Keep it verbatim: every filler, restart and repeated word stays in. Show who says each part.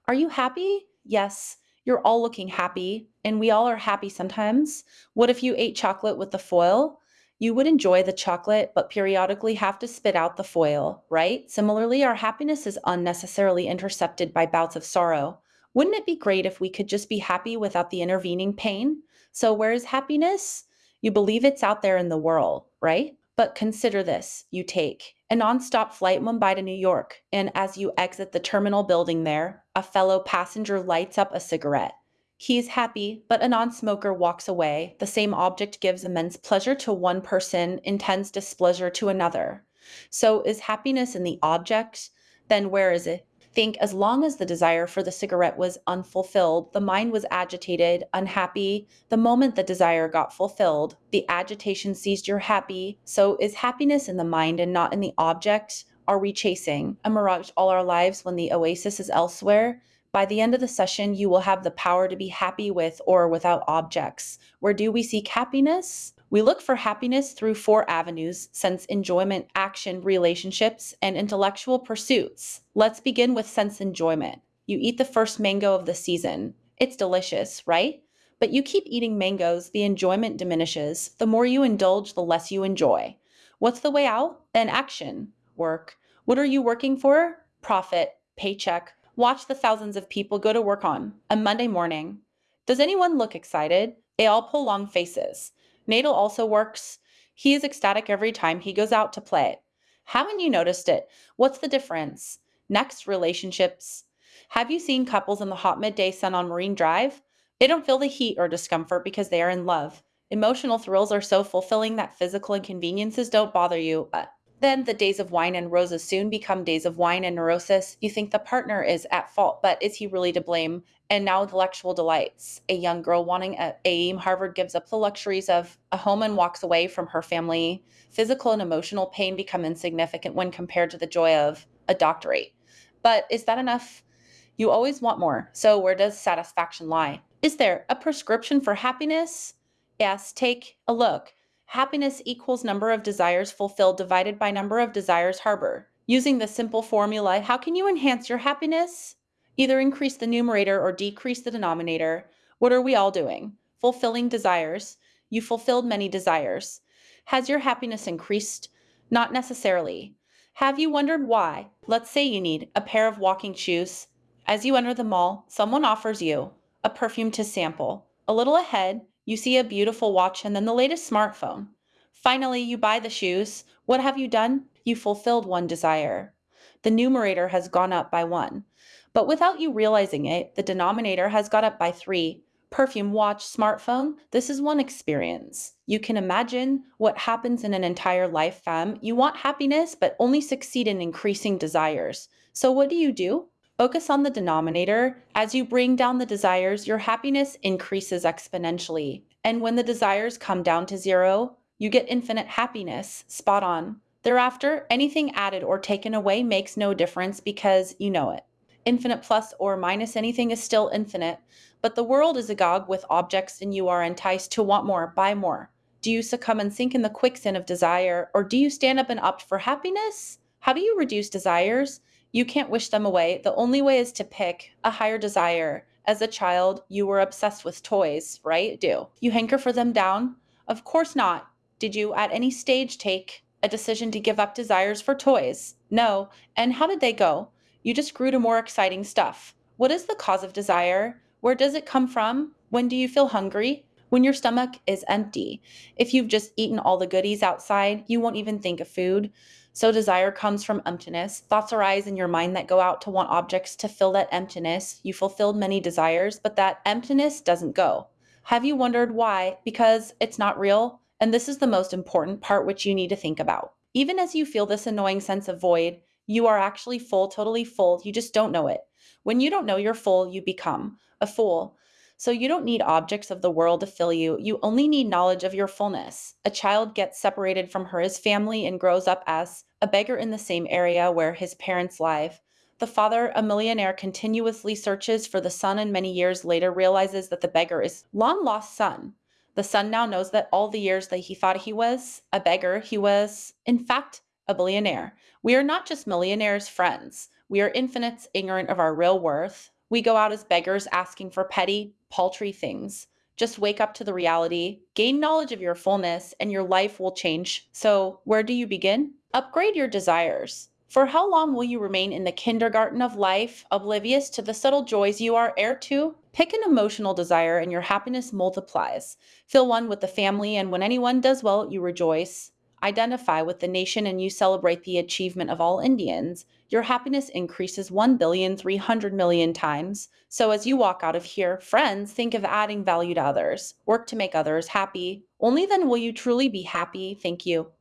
Speaker 1: Are you happy? Yes, you're all looking happy, and we all are happy sometimes. What if you ate chocolate with the foil? You would enjoy the chocolate, but periodically have to spit out the foil, right? Similarly, our happiness is unnecessarily intercepted by bouts of sorrow. Wouldn't it be great if we could just be happy without the intervening pain? So, where is happiness? You believe it's out there in the world, right? But consider this, you take a nonstop flight Mumbai to New York, and as you exit the terminal building there, a fellow passenger lights up a cigarette. He is happy, but a non-smoker walks away. The same object gives immense pleasure to one person, intense displeasure to another. So is happiness in the object? Then where is it? Think as long as the desire for the cigarette was unfulfilled, the mind was agitated, unhappy. The moment the desire got fulfilled, the agitation ceased. You're happy. So is happiness in the mind and not in the object? Are we chasing a mirage all our lives when the oasis is elsewhere? By the end of the session, you will have the power to be happy with or without objects. Where do we seek happiness? We look for happiness through four avenues: sense enjoyment, action, relationships, and intellectual pursuits. Let's begin with sense enjoyment. You eat the first mango of the season. It's delicious, right? But you keep eating mangoes, the enjoyment diminishes. The more you indulge, the less you enjoy. What's the way out? Then action, work. What are you working for? Profit, paycheck. Watch the thousands of people go to work on a Monday morning. Does anyone look excited? They all pull long faces. Nadal also works. He is ecstatic every time he goes out to play. Haven't you noticed it? What's the difference? Next, relationships. Have you seen couples in the hot midday sun on Marine Drive? They don't feel the heat or discomfort because they are in love. Emotional thrills are so fulfilling that physical inconveniences don't bother you. Uh, then the days of wine and roses soon become days of wine and neurosis. You think the partner is at fault, but is he really to blame? And now intellectual delights. A young girl wanting a aim Harvard gives up the luxuries of a home and walks away from her family. Physical and emotional pain become insignificant when compared to the joy of a doctorate. But is that enough? You always want more. So where does satisfaction lie? Is there a prescription for happiness? Yes, take a look. Happiness equals number of desires fulfilled divided by number of desires harbor. Using the simple formula, how can you enhance your happiness? Either increase the numerator or decrease the denominator. What are we all doing? Fulfilling desires. You fulfilled many desires. Has your happiness increased? Not necessarily. Have you wondered why? Let's say you need a pair of walking shoes. As you enter the mall, someone offers you a perfume to sample. A little ahead, you see a beautiful watch and then the latest smartphone. Finally, you buy the shoes. What have you done? You fulfilled one desire. The numerator has gone up by one. But without you realizing it, the denominator has gone up by three. Perfume, watch, smartphone, this is one experience. You can imagine what happens in an entire life, fam. You want happiness, but only succeed in increasing desires. So what do you do? Focus on the denominator. As you bring down the desires, your happiness increases exponentially. And when the desires come down to zero, you get infinite happiness. Spot on. Thereafter, anything added or taken away makes no difference because you know it. Infinite plus or minus anything is still infinite, but the world is agog with objects and you are enticed to want more, buy more. Do you succumb and sink in the quicksand of desire, or do you stand up and opt for happiness? How do you reduce desires? You can't wish them away. The only way is to pick a higher desire. As a child, you were obsessed with toys, right? Do you hanker for them down? Of course not. Did you at any stage take a decision to give up desires for toys? No. And how did they go? You just grew to more exciting stuff. What is the cause of desire? Where does it come from? When do you feel hungry? When your stomach is empty. If you've just eaten all the goodies outside, you won't even think of food. So desire comes from emptiness. Thoughts arise in your mind that go out to want objects to fill that emptiness. You fulfilled many desires, but that emptiness doesn't go. Have you wondered why? Because it's not real. And this is the most important part which you need to think about. Even as you feel this annoying sense of void, you are actually full, totally full. You just don't know it. When you don't know you're full, you become a fool. So you don't need objects of the world to fill you. You only need knowledge of your fullness. A child gets separated from her his family and grows up as a beggar in the same area where his parents live. The father, a millionaire, continuously searches for the son and many years later realizes that the beggar is long lost son. The son now knows that all the years that he thought he was a beggar, he was, in fact, a billionaire. We are not just millionaires' friends. We are infinites ignorant of our real worth. We go out as beggars asking for petty, paltry things. Just wake up to the reality, gain knowledge of your fullness, and your life will change. So, where do you begin? Upgrade your desires. For how long will you remain in the kindergarten of life, oblivious to the subtle joys you are heir to? Pick an emotional desire and your happiness multiplies. Feel one with the family, and when anyone does well, you rejoice. Identify with the nation and you celebrate the achievement of all Indians. Your happiness increases one billion three hundred million times. So as you walk out of here, friends, think of adding value to others. Work to make others happy. Only then will you truly be happy. Thank you.